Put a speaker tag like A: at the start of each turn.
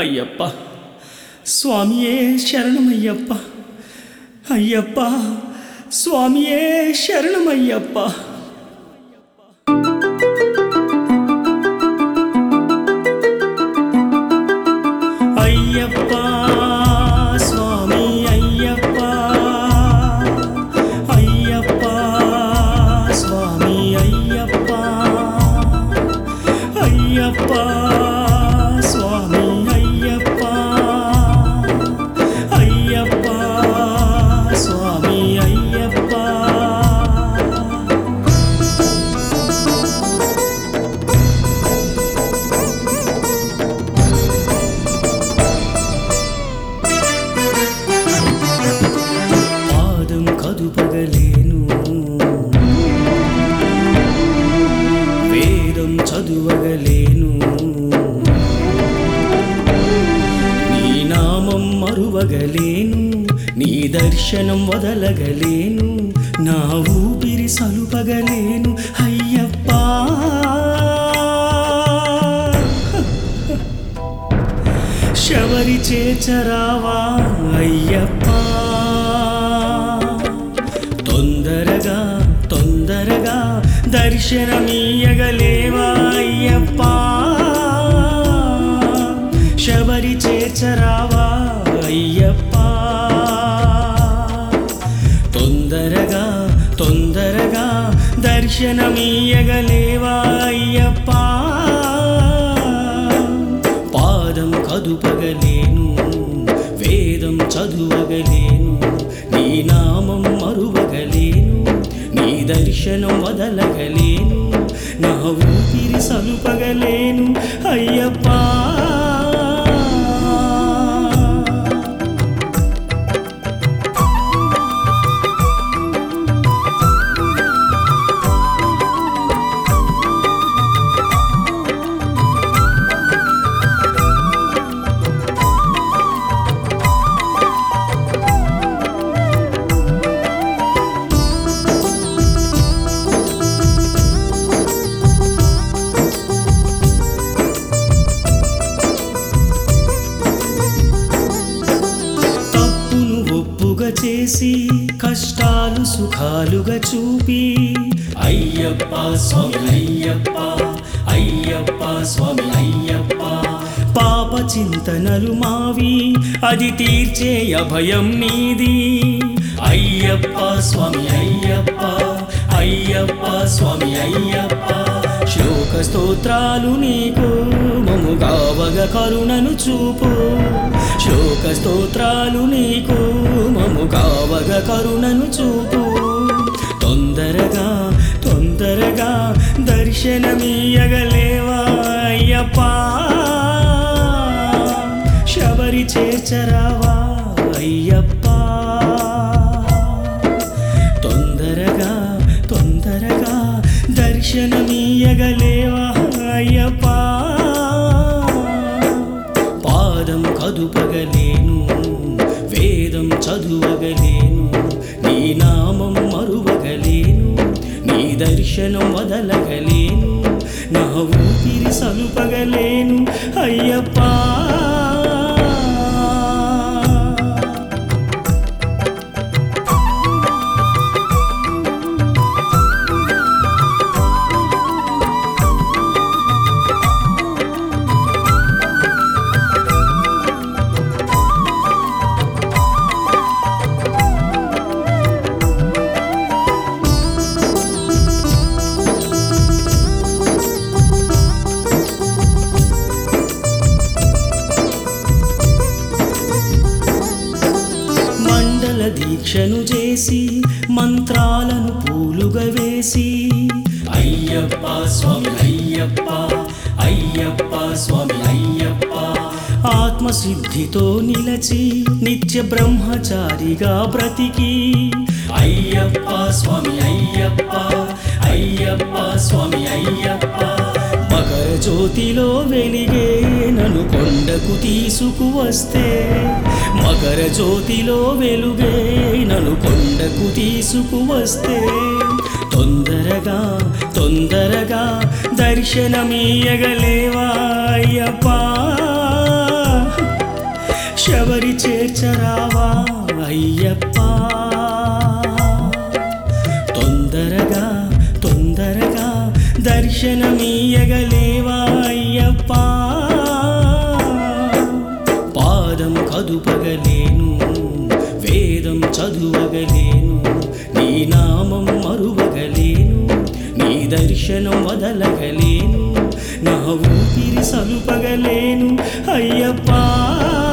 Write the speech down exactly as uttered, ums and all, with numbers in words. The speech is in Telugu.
A: అయ్యప్ప స్వామియే శరణమయ్యప్ప. అయ్యప్ప స్వామియే శరణమయ్యప్ప. అయ్యప్ప స్వామి అయ్యప్ప, అయ్యప్ప స్వామి అయ్యప్ప, అయ్యప్ప స్వామి అయ్యప్ప, అయ్యప్ప స్వామి అయ్యప్ప. పాదం కదుపగలేను, వేదం చదువగలేను, నీ నామం మరువగలేను, నీ దర్శనం వదలగలేను, నా ఊపిరి సలుపగలేను. అయ్యప్ప శబరి చేర్చరావా అయ్యప్ప, తొందరగా తొందరగా దర్శనమీయగలేవా అయ్యప్ప, శబరి చేర్చరావా అయ్యప్ప, తొందరగా తొందరగా దర్శనమీయగలేవా అయ్యప్ప. పాదం కదుపగలేను, వేదం చదువగలేను, నీ నామం మరువగలేను, నీ దర్శనం వదలగలేను, నా ఊపిరి సలుపగలేను. అయ్యప్ప చేసి కష్టాలు సుఖాలుగా చూపి, అయ్యప్ప స్వామి అయ్యప్ప, అయ్యప్ప స్వామి అయ్యప్ప, పాప చింతనలు మావి అది తీర్చే అభయం నీది. అయ్యప్ప స్వామి అయ్యప్ప, అయ్యప్ప స్వామి అయ్యప్ప, శోక స్తోత్రాలు నీకు మముగావగ కరుణను చూపు, శోక స్తోత్రాలు నీకు మముగావగ కరుణను చూపు. తొందరగా తొందరగా దర్శనమీయగలేవా అయ్యప్ప, శబరి చేర్చరావా అయ్యప్ప, తొందరగా తొందరగా దర్శనమీయగలేవా అయ్యప్ప. పాదం కదుపగలేను, వేదం చదువగలేను, నీ నామం మరువగలేను, నీ దర్శనం వదలగలేను, నా ఊపిరి సలుపగలేను. అయ్యప్ప దీక్షను చేసి మంత్రాలను పూలుగా వేసి, అయ్యప్ప స్వామి అయ్యప్ప, అయ్యప్ప స్వామి అయ్యప్ప, ఆత్మసిద్ధితో నిలచి నిత్య బ్రహ్మచారిగా బ్రతికి, అయ్యప్ప స్వామి అయ్యప్ప, అయ్యప్ప స్వామి అయ్యప్ప, మకర జ్యోతిలో వెలిగే నన్ను కొండకు తీసుకువస్తే, మకర జ్యోతిలో వెలుగే నన్ను కొండకు తీసుకువస్తే, తొందరగా తొందరగా దర్శనమీయగలేవా అయ్యప్ప శబరి చేర్చరావా అయ్యప్ప తొందరగా తొందరగా దర్శనమీయగలేవా అయ్యప్ప పాదం కదుపగలేను వేదం చదువగలేను నీ నామం మరువగలేను నీ దర్శనం వదలగలేను నా ఊపిరి సలుపగలేను అయ్యప్ప